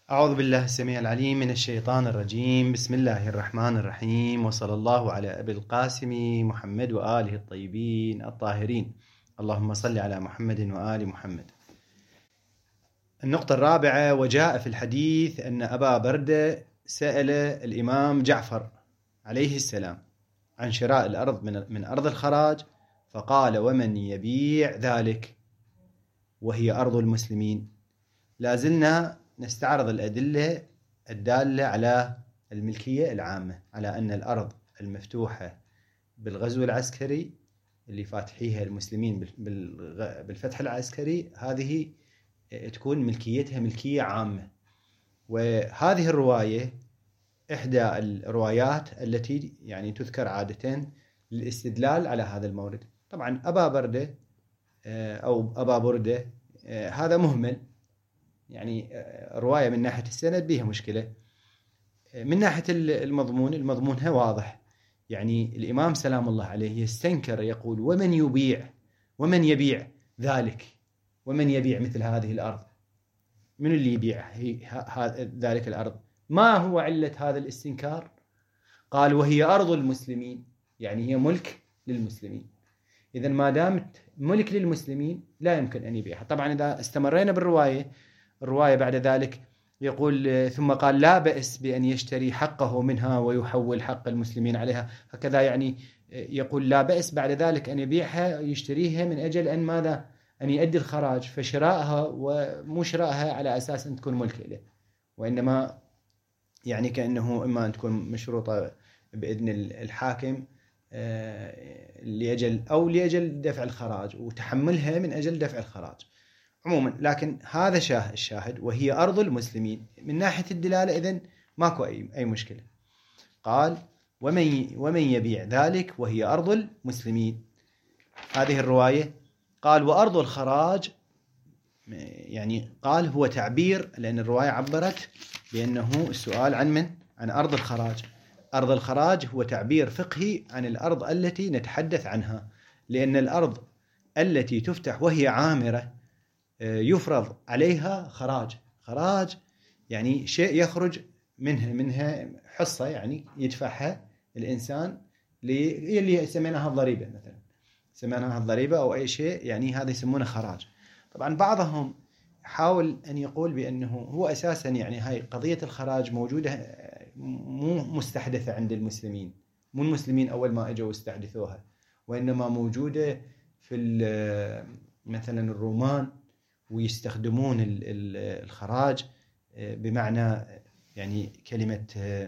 أعوذ بالله السميع العليم من الشيطان الرجيم. بسم الله الرحمن الرحيم، وصلى الله على أبي القاسم محمد وآله الطيبين الطاهرين. اللهم صل على محمد وآل محمد. النقطة الرابعة: وجاء في الحديث أن أبا بردة سأل الإمام جعفر عليه السلام عن شراء الأرض من أرض الخراج، فقال: ومن يبيع ذلك وهي أرض المسلمين. لازلنا نستعرض الأدلة الدالة على الملكية العامة، على أن الأرض المفتوحة بالغزو العسكري اللي فاتحيها المسلمين بالفتح العسكري، هذه تكون ملكيتها ملكية عامة. وهذه الرواية إحدى الروايات التي يعني تذكر عادة للاستدلال على هذا المورد. طبعا أبا بردة أو أبا بردة هذا مهمل، يعني رواية من ناحية السند بها مشكلة. من ناحية المضمون هو واضح، يعني الإمام سلام الله عليه يستنكر، يقول: ومن يبيع ذلك، ومن يبيع مثل هذه الأرض؟ من اللي يبيع ذلك الأرض؟ ما هو علة هذا الاستنكار؟ قال: وهي أرض المسلمين، يعني هي ملك للمسلمين. إذن ما دامت ملك للمسلمين لا يمكن أن يبيعها. طبعا إذا استمرينا بالرواية، الرواية بعد ذلك يقول: ثم قال: لا بأس بأن يشتري حقه منها ويحول حق المسلمين عليها. هكذا يعني يقول لا بأس بعد ذلك أن يبيعها يشتريها من أجل أن ماذا؟ أن يؤدي الخراج. فشراءها ومو شراءها على أساس أن تكون ملك له، وإنما يعني كأنه إما أن تكون مشروطة بإذن الحاكم لأجل دفع الخراج، وتحملها من أجل دفع الخراج عموما. لكن هذا الشاهد وهي أرض المسلمين من ناحية الدلالة، إذن ماكو أي مشكلة. قال: ومن يبيع ذلك وهي أرض المسلمين. هذه الرواية قال: وأرض الخراج، يعني قال هو تعبير، لأن الرواية عبرت بأنه السؤال عن أرض الخراج. أرض الخراج هو تعبير فقهي عن الأرض التي نتحدث عنها، لأن الأرض التي تفتح وهي عامرة يفرض عليها خراج يعني شيء يخرج منها حصة، يعني يدفعها الإنسان اللي سميناها الضريبة مثلا، سميناها الضريبة أو أي شيء، يعني هذا يسمونه خراج. طبعا بعضهم حاول أن يقول بأنه هو أساسا يعني هاي قضية الخراج موجودة، مو مستحدثة عند المسلمين، مو المسلمين أول ما أجوا استحدثوها، وإنما موجودة في مثلا الرومان، ويستخدمون الخراج بمعنى يعني كلمة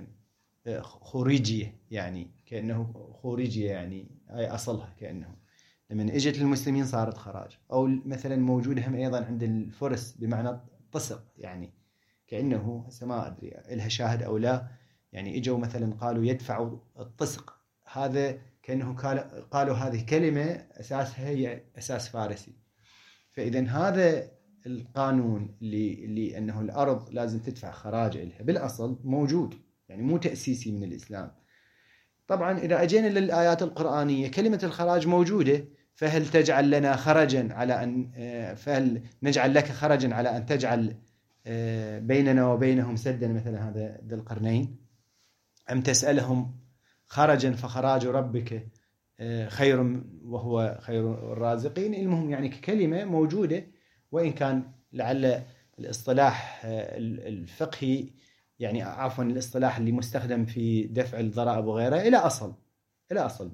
خوريجية، يعني كأنه خوريجية، يعني أي أصلها كأنه لمن إجت للمسلمين صارت خراج. أو مثلا موجودة هم أيضا عند الفرس بمعنى طسق، يعني كأنه ما أدري لها شاهد أو لا، يعني إجوا مثلا قالوا يدفعوا الطسق، هذا كأنه قالوا هذه كلمة أساسها هي أساس فارسي. فإذا هذا القانون اللي أنه الأرض لازم تدفع خراج إلها بالأصل موجود، يعني مو تأسيسي من الإسلام. طبعا إذا أجينا للآيات القرآنية كلمة الخراج موجودة، فهل تجعل لنا خرجا على أن فهل نجعل لك خرجا على أن تجعل بيننا وبينهم سدا مثل هذا ذي القرنين، أم تسألهم خرجا فخراج ربك خير وهو خير الرازقين. المهم يعني كلمة موجودة، وإن كان لعل الاصطلاح الفقهي، يعني عفوا الاصطلاح اللي مستخدم في دفع الضرائب وغيره إلى أصل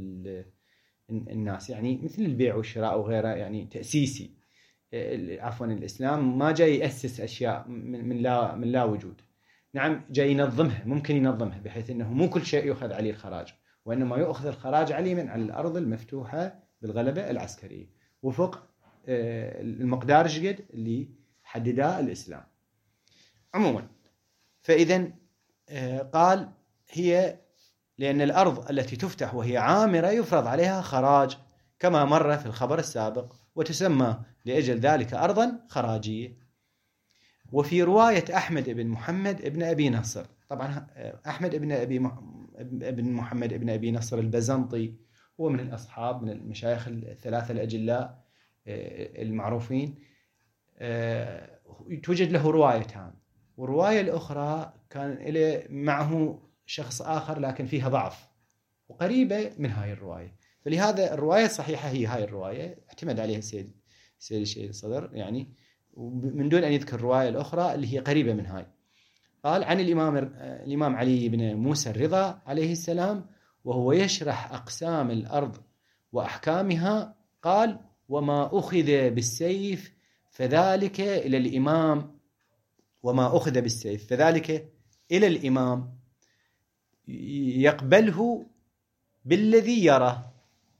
الناس، يعني مثل البيع والشراء وغيره، يعني تأسيسي. عفوا الإسلام ما جاي يأسس أشياء من لا وجود. نعم جاي ينظمها، ممكن ينظمها بحيث أنه مو كل شيء يؤخذ عليه الخراج، وإنما يؤخذ الخراج عليه من على الأرض المفتوحة بالغلبة العسكرية وفق المقدار الجد اللي حددها الإسلام عموما. فإذا قال هي لأن الأرض التي تفتح وهي عامرة يفرض عليها خراج كما مر في الخبر السابق، وتسمى لأجل ذلك أرضا خراجية. وفي رواية أحمد بن محمد بن أبي نصر، طبعا أحمد بن محمد بن أبي نصر البزنطي هو من الأصحاب، من المشايخ الثلاثة الأجلاء المعروفين. توجد له روايتان، والرواية الأخرى كان إلى معه شخص آخر لكن فيها ضعف وقريبة من هاي الرواية. فلهذا الرواية الصحيحة هي هاي الرواية اعتمد عليها سيد الشيخ الصدر يعني، من دون أن يذكر الرواية الأخرى اللي هي قريبة من هاي. قال عن الإمام علي بن موسى الرضا عليه السلام وهو يشرح أقسام الأرض وأحكامها قال: وما أخذ بالسيف فذلك إلى الإمام، وما أخذ بالسيف فذلك إلى الإمام يقبله بالذي يرى.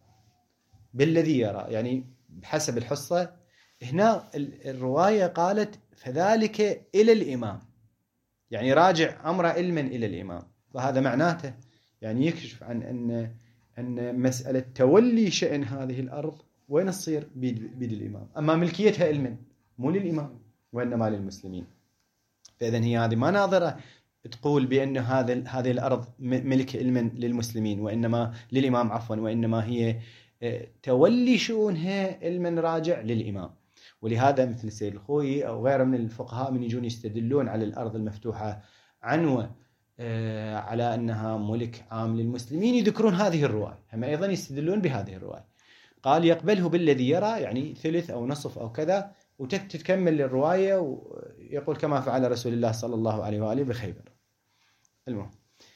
يعني بحسب الحصة هنا الرواية قالت فذلك إلى الإمام، يعني راجع أمر علما إلى الإمام. وهذا معناته يعني يكشف عن أن مسألة تولي شأن هذه الأرض وين تصير بيد الإمام، أما ملكيتها علما مو للإمام وإنما للمسلمين. فإذن هي هذه ما ناظرة تقول بأن هذه الأرض ملك علما للمسلمين وإنما للإمام عفوا، وإنما هي تولي شؤونها علما راجع للإمام. ولهذا مثل السيد الخوئي أو غيره من الفقهاء من يجون يستدلون على الأرض المفتوحة عنوة على أنها ملك عام للمسلمين يذكرون هذه الرواية، هم أيضا يستدلون بهذه الرواية. قال يقبله بالذي يرى، يعني ثلث أو نصف أو كذا، وتتكمل الرواية ويقول كما فعل رسول الله صلى الله عليه وآله بخيبر. المهم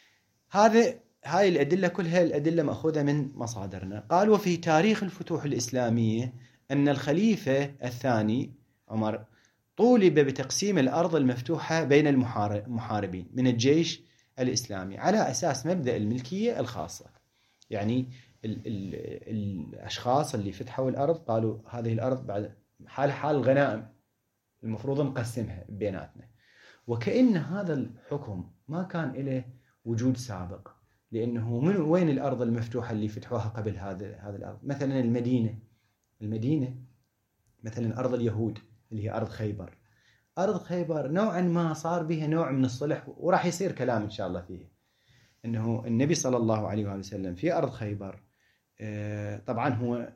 هاي الأدلة كلها الأدلة مأخوذة من مصادرنا. قال وفي تاريخ الفتوح الإسلامية أن الخليفة الثاني عمر طولب بتقسيم الأرض المفتوحة بين المحاربين من الجيش الإسلامي على أساس مبدأ الملكية الخاصة. يعني الأشخاص اللي فتحوا الأرض قالوا هذه الأرض بعد حال الغنائم المفروض نقسمها بيناتنا، وكأن هذا الحكم ما كان له وجود سابق، لأنه من وين الأرض المفتوحة اللي فتحوها قبل هذا الأرض؟ مثلا المدينة مثلا أرض اليهود اللي هي أرض خيبر نوعا ما صار بها نوع من الصلح، وراح يصير كلام إن شاء الله فيه، أنه النبي صلى الله عليه وآله وسلم في أرض خيبر طبعا هو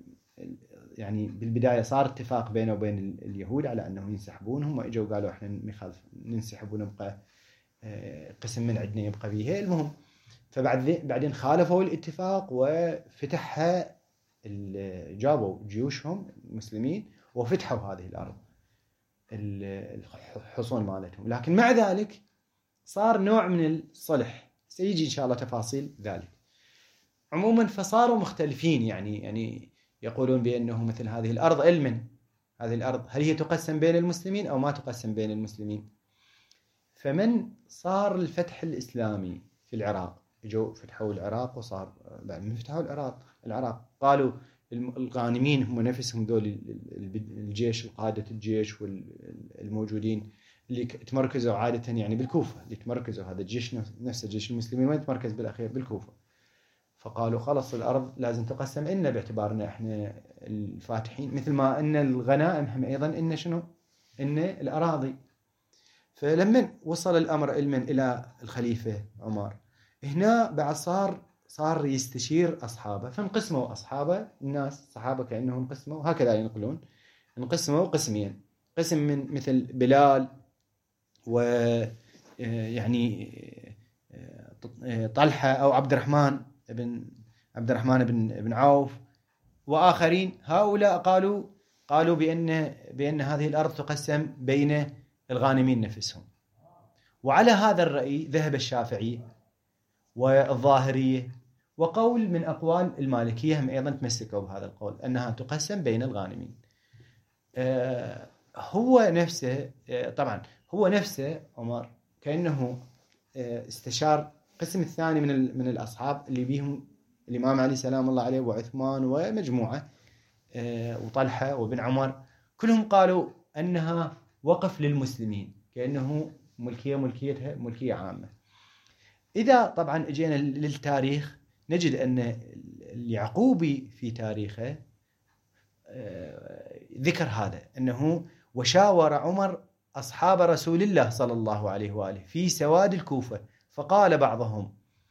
يعني بالبداية صار اتفاق بينه وبين اليهود على أنهم ينسحبونهم، وإجوا قالوا إحنا ننسحب ونبقى قسم من عندنا يبقى بيها. المهم فبعدين خالفوا الاتفاق وفتحها، جابوا جيوشهم المسلمين وفتحوا هذه الأرض الحصون مالتهم، لكن مع ذلك صار نوع من الصلح سيجي إن شاء الله تفاصيل ذلك. عموما فصاروا مختلفين، يعني يقولون بأنه مثل هذه الأرض علما، هذه الأرض هل هي تقسم بين المسلمين أو ما تقسم بين المسلمين. فمن صار الفتح الإسلامي في العراق، جو فتحوا العراق، وصار بعد من فتحوا العراق قالوا الغانمين هم نفسهم ذول الجيش، قادة الجيش والموجودين اللي تمركزوا عادة يعني بالكوفة، اللي تمركزوا هذا الجيش نفس جيش المسلمين وين تمركز بالأخير بالكوفة. فقالوا خلص الأرض لازم تقسم إلنا باعتبارنا إحنا الفاتحين، مثل ما إن الغنائم هم أيضا إن شنو إن الأراضي. فلما وصل الأمر علما إلى الخليفة عمر، هنا بعد صار يستشير أصحابه، فانقسموا أصحابه، الناس صحابه كأنهم انقسموا، هكذا ينقلون، انقسموا قسمين، قسم من مثل بلال ويعني طلحة أو عبد الرحمن بن عوف وآخرين. هؤلاء قالوا بأن هذه الأرض تقسم بين الغانمين نفسهم. وعلى هذا الرأي ذهب الشافعي والظاهرية، وقول من أقوال المالكية هم أيضا تمسكوا بهذا القول أنها تقسم بين الغانمين. هو نفسه عمر كأنه استشار قسم الثاني من الأصحاب اللي بيهم الإمام علي سلام الله عليه وعثمان ومجموعة وطلحة وابن عمر، كلهم قالوا أنها وقف للمسلمين، كأنه ملكيتها ملكية عامة. إذا طبعا اجينا للتاريخ نجد أن اليعقوبي في تاريخه ذكر هذا، أنه وشاور عمر أصحاب رسول الله صلى الله عليه وآله في سواد الكوفة، فقال بعضهم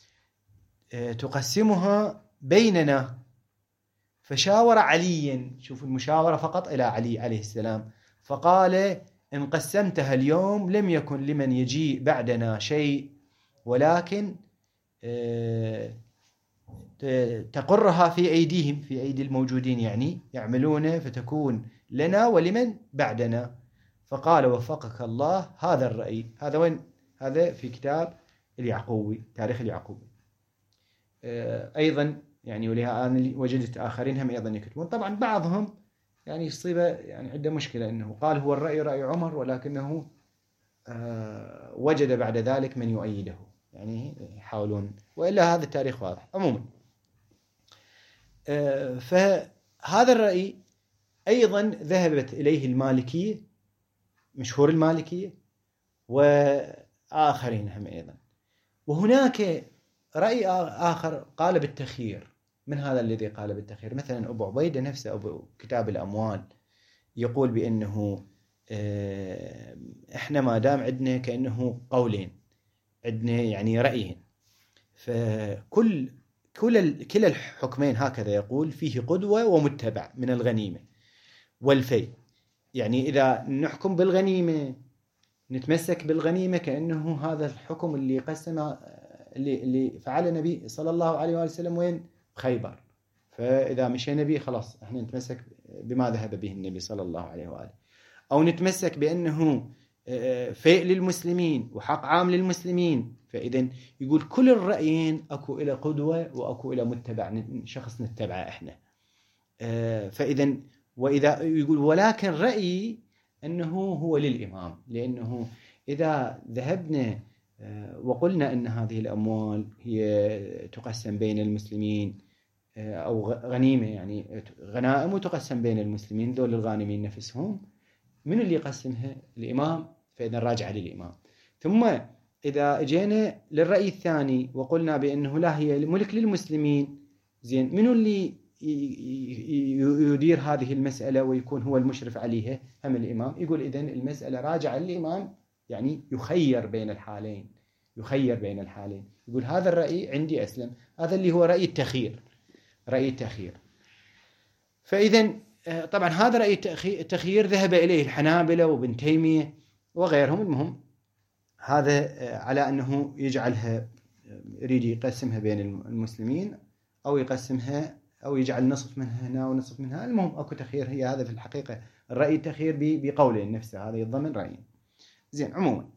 تقسمها بيننا، فشاور عليا، شوف المشاورة فقط إلى علي عليه السلام، فقال إن قسمتها اليوم لم يكن لمن يجيء بعدنا شيء، ولكن تقرها في أيديهم، في أيدي الموجودين، يعني يعملون فتكون لنا ولمن بعدنا. فقال وفقك الله هذا الرأي. هذا وين؟ هذا في كتاب اليعقوبي، تاريخ اليعقوبي. أيضا يعني ولها أنا وجدت آخرين هم أيضا يكتبون. طبعا بعضهم يعني يصيبه يعني عنده مشكلة أنه قال هو الرأي رأي عمر، ولكنه وجد بعد ذلك من يؤيده، يعني يحاولون، وإلا هذا التاريخ واضح. عموما فهذا الرأي أيضا ذهبت إليه المالكية، مشهور المالكية، وآخرين هم أيضا. وهناك رأي آخر قال بالتخيير من هذا الذي قال بالتخيير. مثلا أبو عبيدة نفسه، أبو كتاب الأموال، يقول بأنه إحنا ما دام عندنا كأنه قولين، عندنا يعني رأيين، فكل كلا الحكمين هكذا يقول فيه قدوة ومتبع من الغنيمة والفي. يعني إذا نحكم بالغنيمة نتمسك بالغنيمة كأنه هذا الحكم اللي قسم اللي فعل النبي صلى الله عليه وسلم وين؟ خيبر. فإذا مشينا به خلاص احنا نتمسك بما ذهب به النبي صلى الله عليه وآله. أو نتمسك بأنه فيء للمسلمين وحق عام للمسلمين. فإذا يقول كل الرأيين أكو إلى قدوة وأكو إلى متبع، شخص نتبعه إحنا. فإذا وإذا يقول ولكن رأيي أنه هو للإمام، لأنه إذا ذهبنا وقلنا أن هذه الأموال هي تقسم بين المسلمين أو غنيمة، يعني غنائم وتقسم بين المسلمين، دول الغانمين نفسهم، من اللي يقسمها؟ الإمام. فإذا راجع للإمام. ثم إذا جينا للرأي الثاني وقلنا بأنه لا، هي ملك للمسلمين، زين، من اللي يدير هذه المسألة ويكون هو المشرف عليها؟ هم الإمام. يقول إذن المسألة راجعة للإمام، يعني يخير بين الحالين، يخير بين الحالين. يقول هذا الرأي عندي أسلم، هذا اللي هو رأي التخيير، رأي التخيير. فإذا طبعا هذا رأي التخيير ذهب إليه الحنابلة وابن تيمية وغيرهم. المهم هذا على أنه يجعلها، يريد يقسمها بين المسلمين، أو يقسمها أو يجعل نصف منها هنا ونصف منها. المهم أكو تخيير. هي هذا في الحقيقة الرأي التخيير بقوله نفسه، هذا يتضمن رأيين. زين. عموما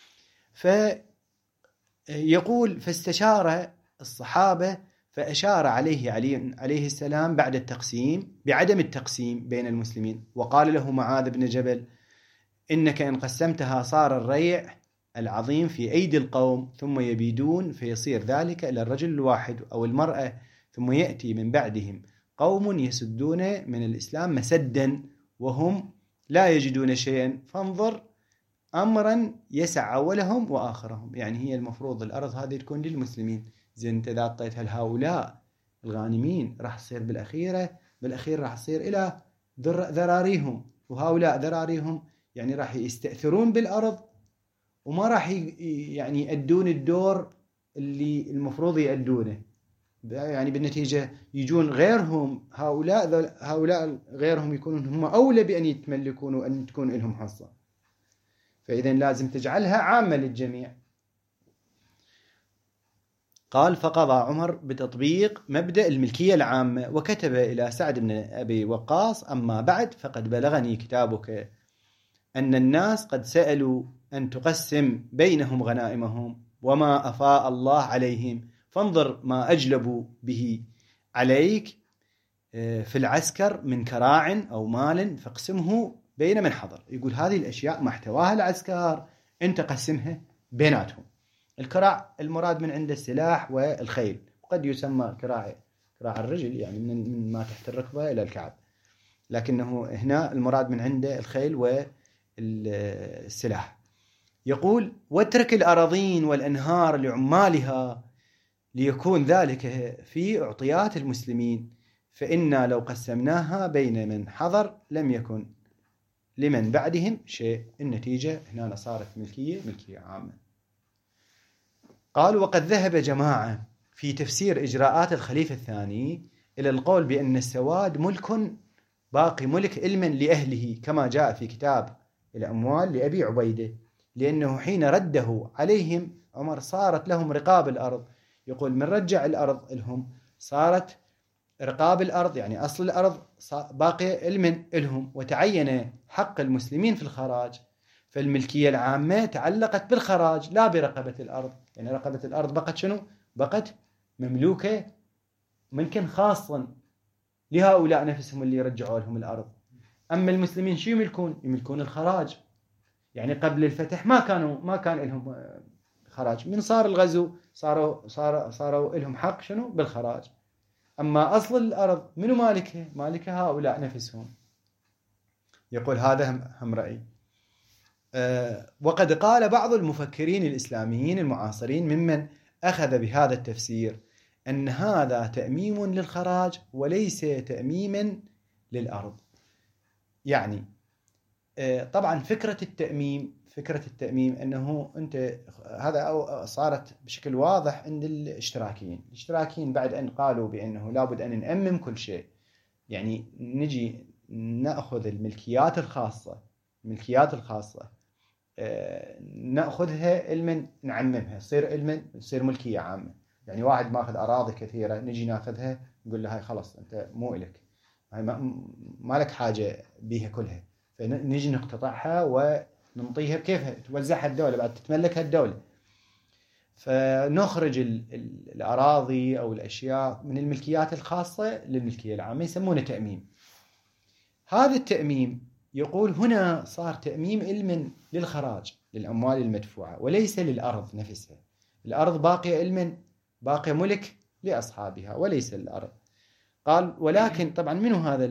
فيقول فاستشار الصحابة فأشار عليه علي عليه السلام بعد التقسيم بعدم التقسيم بين المسلمين، وقال له معاذ بن جبل إنك إن قسمتها صار الريع العظيم في أيدي القوم، ثم يبيدون فيصير ذلك إلى الرجل الواحد أو المرأة، ثم يأتي من بعدهم قوم يسدون من الإسلام مسدا وهم لا يجدون شيئا، فانظر أمرا يسع أولهم وآخرهم. يعني هي المفروض الأرض هذه تكون للمسلمين. زين، انت إذا أعطيتها لهؤلاء الغانمين راح تصير بالأخير راح تصير إلى ذراريهم، وهؤلاء ذراريهم يعني راح يستأثرون بالأرض وما راح يعني يأدون الدور اللي المفروض يأدونه. يعني بالنتيجة يجون غيرهم، هؤلاء غيرهم يكونون هم أولى بأن يتملكون وأن تكون لهم حصة. فإذا لازم تجعلها عامة للجميع. قال فقضى عمر بتطبيق مبدأ الملكية العامة، وكتب إلى سعد بن أبي وقاص أما بعد فقد بلغني كتابك أن الناس قد سألوا أن تقسم بينهم غنائمهم وما أفاء الله عليهم، فانظر ما أجلبوا به عليك في العسكر من كراع أو مال فاقسمه بين من حضر. يقول هذه الأشياء ما احتواها العسكر أنت قسمها بيناتهم. الكراع المراد من عند السلاح والخيل، وقد يسمى كراع الرجل، يعني من ما تحت الركبة إلى الكعب، لكنه هنا المراد من عنده الخيل والسلاح. يقول واترك الأراضين والأنهار لعمالها ليكون ذلك في أعطيات المسلمين، فإنا لو قسمناها بين من حضر لم يكن لمن بعدهم شيء. النتيجة هنا صارت ملكية عامة. قال وقد ذهب جماعة في تفسير إجراءات الخليفة الثاني إلى القول بأن السواد ملك باقي، ملك علما لأهله، كما جاء في كتاب الأموال لأبي عبيدة، لأنه حين رده عليهم عمر صارت لهم رقاب الأرض. يقول من رجع الأرض لهم صارت رقاب الأرض، يعني أصل الأرض باقي المن لهم، وتعين حق المسلمين في الخراج. فالملكية العامة تعلقت بالخراج لا برقبة الأرض، يعني رقبة الأرض بقت شنو؟ بقت مملوكة ملكا خاصا لهؤلاء نفسهم اللي رجعوا لهم الأرض. أما المسلمين شو يملكون؟ يملكون الخراج. يعني قبل الفتح ما كان لهم خراج، من صار الغزو صاروا لهم حق شنو؟ بالخراج. أما أصل الأرض منو مالكها؟ مالكها هؤلاء نفسهم. يقول هذا هم رأي. وقد قال بعض المفكرين الإسلاميين المعاصرين ممن أخذ بهذا التفسير أن هذا تأميم للخراج وليس تأميما للأرض. يعني طبعا فكرة التأميم أنه أنت هذا صارت بشكل واضح عند الاشتراكيين بعد أن قالوا بأنه لابد أن نأمم كل شيء. يعني نجي نأخذ الملكيات الخاصة نأخذها علما نعممها، تصير ملكية عامة. يعني واحد ماخذ أراضي كثيرة نجي ناخذها نقول له هاي خلاص أنت مو إلك، هاي ما لك حاجة بيها كلها، فنجي نقتطعها وننطيها بكيفها توزعها الدولة بعد تتملكها الدولة. فنخرج الأراضي أو الأشياء من الملكيات الخاصة للملكية العامة، يسمونه تأميم. هذا التأميم يقول هنا صار تأميم علما للخراج للأموال المدفوعة وليس للأرض نفسها. الأرض باقية ملك لأصحابها وليس للأرض. قال ولكن طبعا منو هذا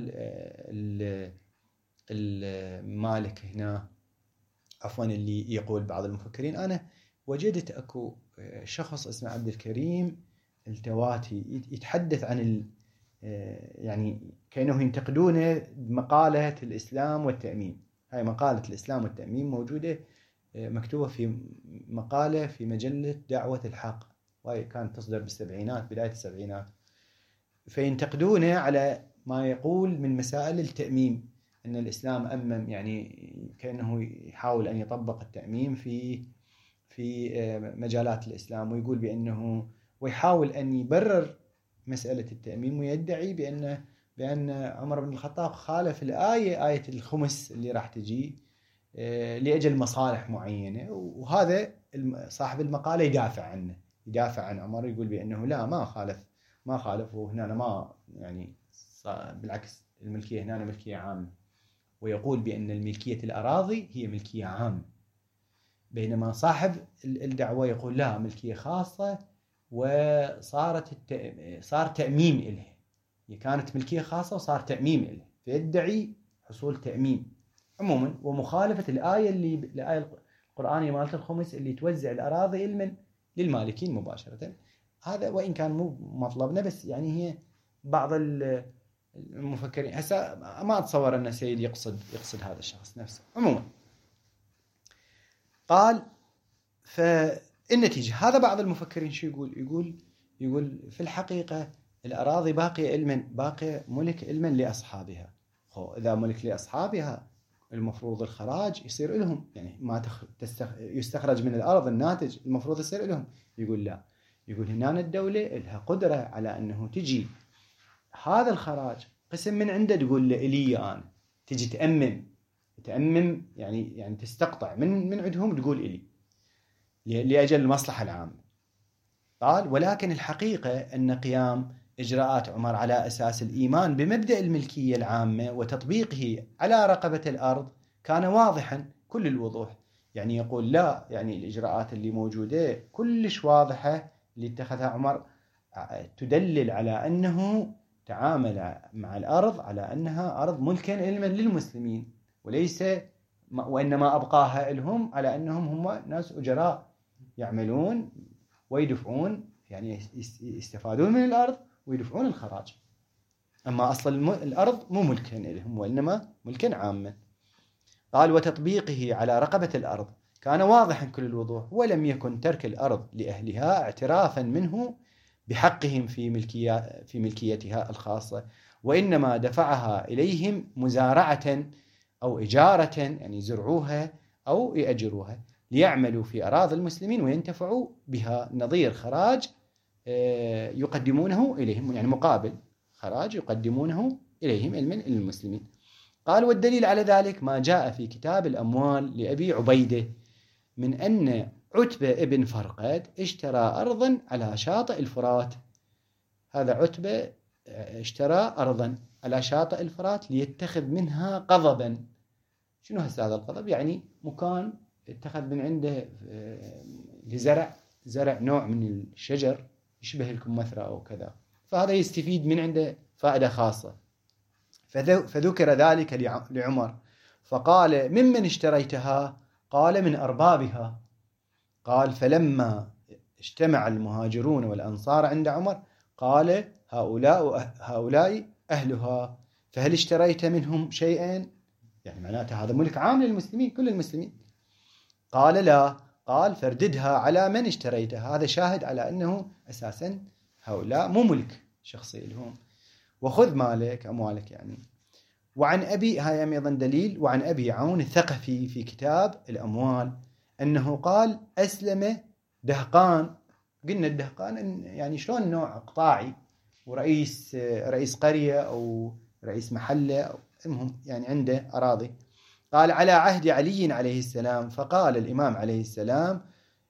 المالك هنا؟ عفوا اللي يقول بعض المفكرين، أنا وجدت أكو شخص اسمه عبد الكريم التواتي يتحدث عن يعني كأنه ينتقدونه بمقالة الإسلام والتأميم. هاي مقالة الإسلام والتأميم موجودة مكتوبة في مقالة في مجلة دعوة الحق، وهي كانت تصدر بداية السبعينات. فينتقدونه على ما يقول من مسائل التأميم، أن الإسلام أمم، يعني كأنه يحاول أن يطبق التأميم في مجالات الإسلام، ويقول بأنه ويحاول أن يبرر مسألة التأميم، ويدعي بأن عمر بن الخطاب خالف آية الخمس اللي راح تجي لأجل مصالح معينة. وهذا صاحب المقالة يدافع عن عمر، يقول بأنه لا ما خالف وهنا ما يعني بالعكس الملكية هنا ملكية عامة، ويقول بأن الملكية الأراضي هي ملكية عامة، بينما صاحب الدعوة يقول لا ملكية خاصة صار تأميم إلها. هي كانت ملكية خاصة وصار تأميم إلها، فيدعي حصول تأميم عموما، ومخالفة الآية القرآنية مالت الخمس اللي توزع الأراضي علما للمالكين مباشرة. هذا وإن كان مو مطلبنا، بس يعني هي بعض المفكرين هسه ما أتصور أن سيد يقصد هذا الشخص نفسه. عموما قال فالنتيجة هذا بعض المفكرين شو يقول في الحقيقة الأراضي باقية ملك علما لأصحابها. إذا ملك لأصحابها المفروض الخراج يصير لهم، يعني ما يستخرج من الأرض الناتج المفروض يصير لهم. يقول لا، يقول هنا الدولة لها قدرة على أنه تجي هذا الخراج قسم من عنده تقول لي أنا، تجي تأمم يعني تستقطع من عندهم تقول إلي لأجل المصلحة العامة. قال ولكن الحقيقة أن قيام إجراءات عمر على أساس الإيمان بمبدأ الملكية العامة وتطبيقه على رقبة الأرض كان واضحا كل الوضوح. يعني يقول لا، يعني الإجراءات اللي موجودة كلش واضحة اللي اتخذها عمر تدلل على أنه تعامل مع الأرض على أنها أرض ملكا علما للمسلمين، وإنما أبقاها لهم على أنهم هم ناس أجراء يعملون ويدفعون، يعني يستفادون من الأرض ويدفعون الخراج. أما أصل الأرض مو ملكا لهم وإنما ملكا عاما. قال وتطبيقه على رقبة الأرض كان واضحا كل الوضوح، ولم يكن ترك الأرض لأهلها اعترافا منه بحقهم في ملكيتها الخاصة، وإنما دفعها إليهم مزارعة أو إجارة يعني يزرعوها أو يأجروها ليعملوا في أراضي المسلمين وينتفعوا بها، نظير خراج يقدمونه إليهم، يعني مقابل خراج يقدمونه إليهم المسلمين. قال والدليل على ذلك ما جاء في كتاب الأموال لأبي عبيدة من أن عتبة ابن فرقد اشترى أرضا على شاطئ الفرات. هذا عتبة اشترى أرضا على شاطئ الفرات ليتخذ منها قضبا. شنو هذا القضب؟ يعني مكان اتخذ من عنده زرع نوع من الشجر يشبه الكمثرى أو كذا، فهذا يستفيد من عنده فائدة خاصة. فذكر ذلك لعمر فقال ممن اشتريتها؟ قال من أربابها. قال فلما اجتمع المهاجرون والأنصار عند عمر قال هؤلاء أهلها، فهل اشتريت منهم شيئا؟ يعني معناته هذا ملك عام للمسلمين كل المسلمين. قال لا. قال فارددها على من اشتريتها. هذا شاهد على أنه أساسا هؤلاء مو ملك شخصي لهم، وخذ مالك أموالك يعني. وعن أبي، هاي أيضا دليل، وعن أبي عون الثقفي في كتاب الأموال أنه قال أسلم دهقان. قلنا الدهقان يعني شلون نوع إقطاعي ورئيس قرية أو رئيس محلة أو المهم يعني عنده أراضي. قال على عهد علي عليه السلام، فقال الإمام عليه السلام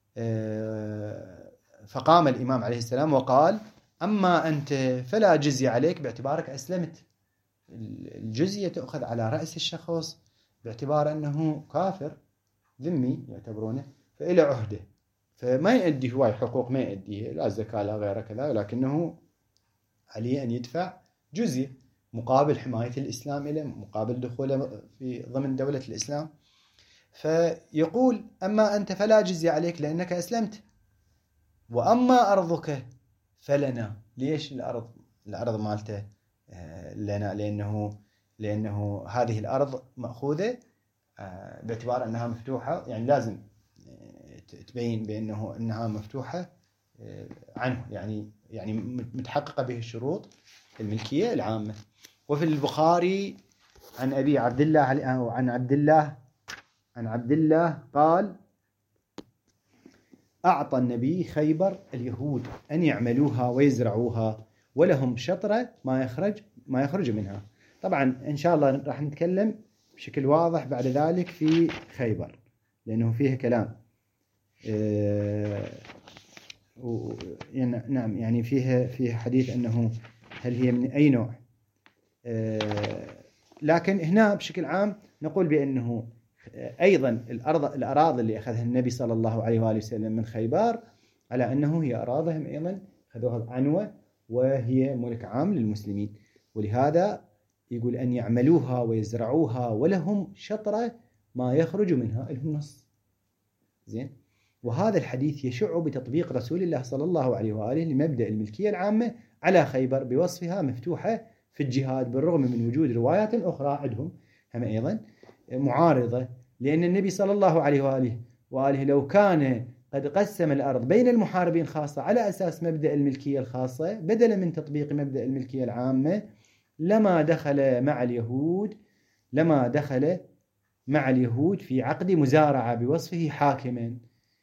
فقام الإمام عليه السلام وقال أما أنت فلا جزية عليك باعتبارك أسلمت. الجزية تأخذ على رأس الشخص باعتبار أنه كافر ذمي يعتبرونه، فإلى عهده، فما يؤدي هواي حقوق ما يؤديه، لا زكاة لا غير كذا، ولكنه عليه أن يدفع جزية مقابل حماية الإسلام له، مقابل دخوله في ضمن دولة الإسلام. فيقول أما أنت فلا جزية عليك لأنك أسلمت، وأما أرضك فلنا. ليش الأرض مالته لنا؟ لأنه هذه الأرض مأخوذة باعتبار أنها مفتوحة، يعني لازم تبين بأنه أنها مفتوحة عنه، يعني متحققة به الشروط الملكية العامة. وفي البخاري عن أبي عبد الله عن عبد الله قال أعطى النبي خيبر اليهود أن يعملوها ويزرعوها ولهم شطرة ما يخرج منها. طبعا إن شاء الله راح نتكلم بشكل واضح بعد ذلك في خيبر لأنه فيه كلام نعم، يعني فيه حديث أنه هل هي من أي نوع، لكن هنا بشكل عام نقول بأنه أيضا الأراضي اللي أخذها النبي صلى الله عليه وآله وسلم من خيبر على أنه هي أراضهم أيضا أخذوها عنوة وهي ملك عام للمسلمين، ولهذا يقول أن يعملوها ويزرعوها ولهم شطرة ما يخرج منها، لهم نص. زين. وهذا الحديث يشع بتطبيق رسول الله صلى الله عليه وآله لمبدأ الملكية العامة على خيبر بوصفها مفتوحة في الجهاد، بالرغم من وجود روايات أخرى عندهم هم أيضا معارضة، لأن النبي صلى الله عليه وآله لو كان قد قسم الأرض بين المحاربين خاصة على أساس مبدأ الملكية الخاصة بدلا من تطبيق مبدأ الملكية العامة لما دخل مع اليهود في عقد مزارعة بوصفه حاكما،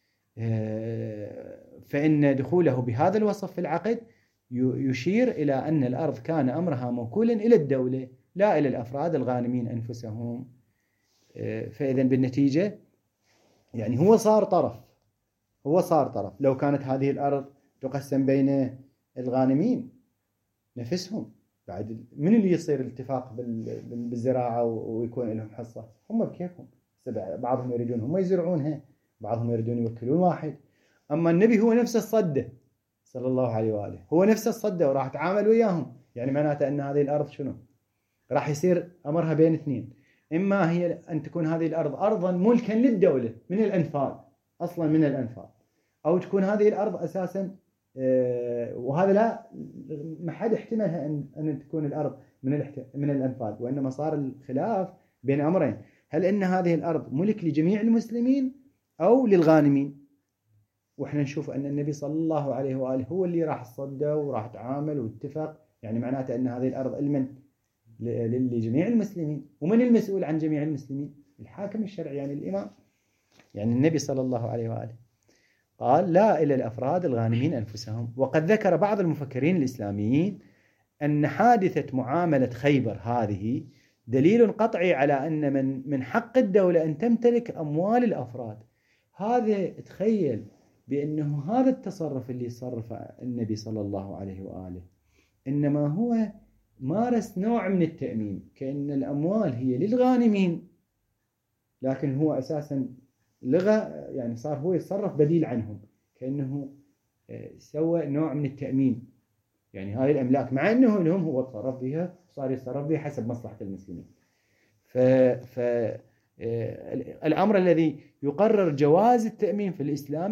فإن دخوله بهذا الوصف في العقد يشير إلى أن الأرض كان أمرها موكولا إلى الدولة لا إلى الأفراد الغانمين أنفسهم. فإذا بالنتيجة يعني هو صار طرف. لو كانت هذه الأرض تقسم بين الغانمين نفسهم، بعد من اللي يصير الاتفاق بالزراعة ويكون لهم حصة؟ هم بكيفهم، بعضهم يريدون هم يزرعونها، بعضهم يريدون يوكلون واحد. أما النبي هو نفس الصدة صلى الله عليه وآله، هو نفس الصدة وراح تعامل وياهم، يعني معناته أن هذه الأرض شنو؟ راح يصير أمرها بين اثنين، إما هي أن تكون هذه الأرض أرضا ملكا للدولة من الأنفال أصلا من الأنفال، أو تكون هذه الأرض أساسا وهذا لا ما حد احتملها أن تكون الأرض من الأنفال، وإنما صار الخلاف بين أمرين، هل إن هذه الأرض ملك لجميع المسلمين أو للغانمين؟ وإحنا نشوف أن النبي صلى الله عليه وآله هو اللي راح صدى وراح تعامل واتفق، يعني معناته أن هذه الأرض لجميع المسلمين. ومن المسؤول عن جميع المسلمين؟ الحاكم الشرعي، يعني الإمام. يعني النبي صلى الله عليه وآله قال: لا إلى الأفراد الغانمين أنفسهم. وقد ذكر بعض المفكرين الإسلاميين أن حادثة معاملة خيبر هذه دليل قطعي على أن من حق الدولة أن تمتلك أموال الأفراد. هذا تخيل بأنه هذا التصرف اللي صرف النبي صلى الله عليه وآله إنما هو مارس نوع من التأمين، كأن الأموال هي للغانمين، لكن هو أساسا لغى، يعني صار هو يتصرف بديل عنهم، كأنه سوى نوع من التأمين. يعني هاي الأملاك مع أنه لهم هو تصرف بها، صار يتصرف بها حسب مصلحة المسلمين. الأمر الذي يقرر جواز التأمين في الإسلام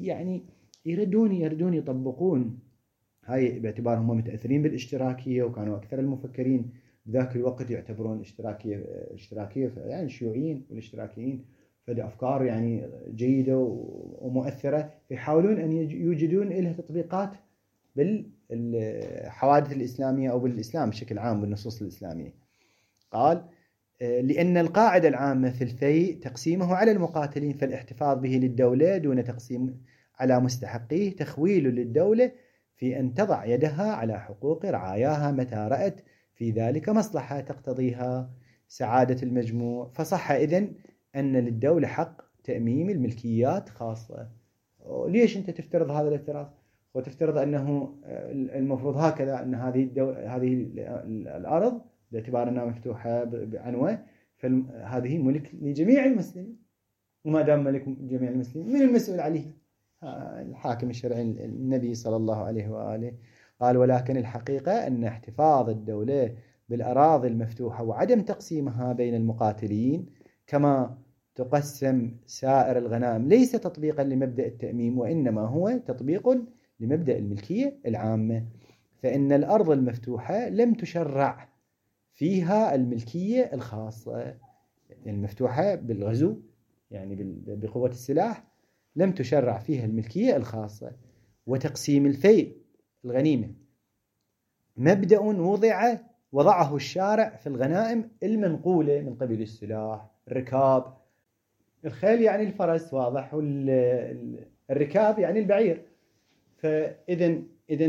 يردون يطبقون هاي، باعتبارهم هم متأثرين بالاشتراكية، وكانوا أكثر المفكرين بذاك الوقت يعتبرون الاشتراكية يعني الشيوعيين والاشتراكيين فده أفكار يعني جيدة ومؤثرة، فيحاولون أن يوجدون لها تطبيقات بالحوادث الإسلامية أو بالإسلام بشكل عام بالنصوص الإسلامية. قال: لأن القاعدة العامة في الفيء تقسيمه على المقاتلين، فالاحتفاظ به للدولة دون تقسيم على مستحقيه تخويل للدولة في أن تضع يدها على حقوق رعاياها متى رأت في ذلك مصلحة تقتضيها سعادة المجموع. فصح إذن أن للدولة حق تأميم الملكيات خاصة. ليش أنت تفترض هذا الافتراض وتفترض أنه المفروض هكذا، أن هذه الأرض باعتبار أنها مفتوحة بعنوة، فهذه ملك لجميع المسلمين، وما دام ملك جميع المسلمين من المسؤول عليه؟ الحاكم الشرعي النبي صلى الله عليه وآله. قال: ولكن الحقيقة أن احتفاظ الدولة بالأراضي المفتوحة وعدم تقسيمها بين المقاتلين كما تقسم سائر الغنائم ليس تطبيقا لمبدأ التأميم، وإنما هو تطبيق لمبدأ الملكية العامة. فإن الأرض المفتوحة لم تشرع فيها الملكية الخاصة، المفتوحة بالغزو يعني بقوة السلاح، لم تشرع فيها الملكية الخاصة. وتقسيم الفيء الغنيمة مبدأ وضعه الشارع في الغنائم المنقولة من قبل السلاح، الركاب، الخيل يعني الفرس واضح، والركاب يعني البعير. فإذن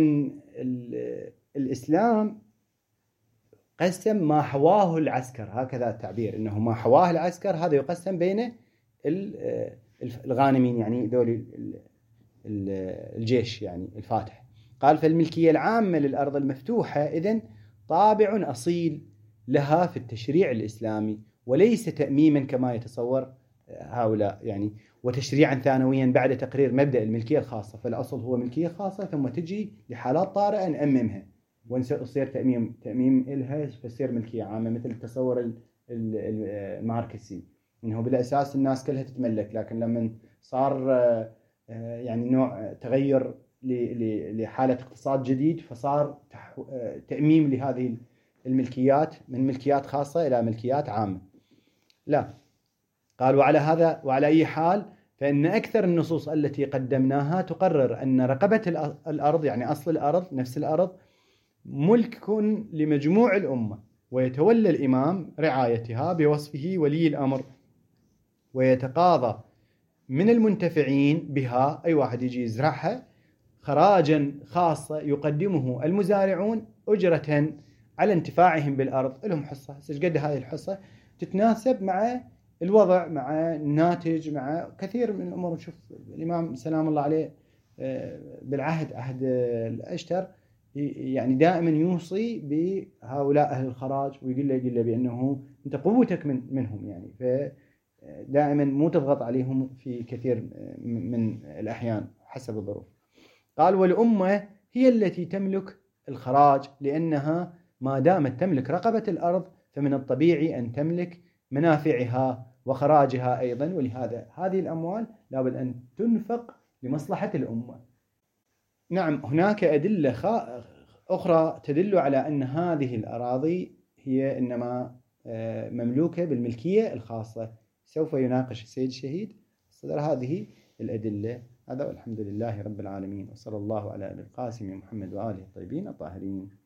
الإسلام قسم ما حواه العسكر، هكذا التعبير، إنه ما حواه العسكر هذا يقسم بين الغانمين، يعني ذول الجيش يعني الفاتح. قال: فالملكية العامة للأرض المفتوحة إذن طابع أصيل لها في التشريع الإسلامي، وليس تأميما كما يتصور هؤلاء يعني، وتشريعا ثانويا بعد تقرير مبدأ الملكية الخاصة. فالأصل هو ملكية خاصة، ثم تجي لحالات طارئة نأممها ونصير تأميم إلها، فتصير ملكية عامة، مثل التصور الماركسي إنه بالأساس الناس كلها تتملك، لكن لما صار يعني نوع تغير لحالة اقتصاد جديد، فصار تأميم لهذه الملكيات من ملكيات خاصة إلى ملكيات عامة. لا، قال: وعلى أي حال فإن أكثر النصوص التي قدمناها تقرر أن رقبة الأرض، يعني أصل الأرض نفس الأرض، ملك لمجموع الأمة، ويتولى الإمام رعايتها بوصفه ولي الأمر، ويتقاضى من المنتفعين بها، أي واحد يجي يزرعها، خراجا خاصة يقدمه المزارعون أجرة على انتفاعهم بالأرض، لهم حصة قد هذه الحصة تتناسب مع الوضع، مع الناتج، مع كثير من الأمور. نشوف الإمام سلام الله عليه عهد الأشتر يعني دائما يوصي بهؤلاء أهل الخراج، ويقول له بأنه أنت قوتك منهم، يعني فدائما مو تضغط عليهم في كثير من الأحيان حسب الظروف. قال: والأمة هي التي تملك الخراج، لأنها ما دامت تملك رقبة الأرض فمن الطبيعي أن تملك منافعها وخراجها أيضا، ولهذا هذه الأموال لابد أن تنفق لمصلحة الأمة. نعم، هناك أدلة أخرى تدل على أن هذه الأراضي هي إنما مملوكة بالملكية الخاصة، سوف يناقش السيد الشهيد صدر هذه الأدلة. هذا والحمد لله رب العالمين، وصلى الله على أبي القاسم محمد وآله الطيبين الطاهرين.